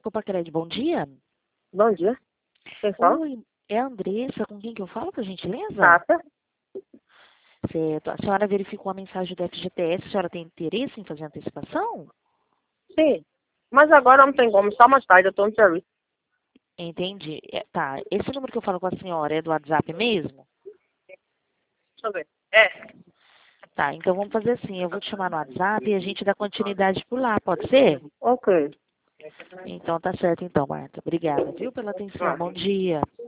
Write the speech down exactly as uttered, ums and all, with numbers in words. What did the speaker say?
Copacred, bom dia. Bom dia. Quem fala? Oi, é a Andressa, com quem que eu falo, por gentileza? Tata. Certo. A senhora verificou a mensagem do F G T S, a senhora tem interesse em fazer antecipação? Sim. Mas agora não tem como, só mais tarde, eu tô no serviço. Entendi. É, tá, esse número que eu falo com a senhora é do WhatsApp mesmo? Deixa eu ver. É. Tá, então vamos fazer assim, eu vou te chamar no WhatsApp e a gente dá continuidade por lá, pode ser? Ok. Então tá certo então, Marta. Obrigada, viu, pela atenção. Ah. Bom dia.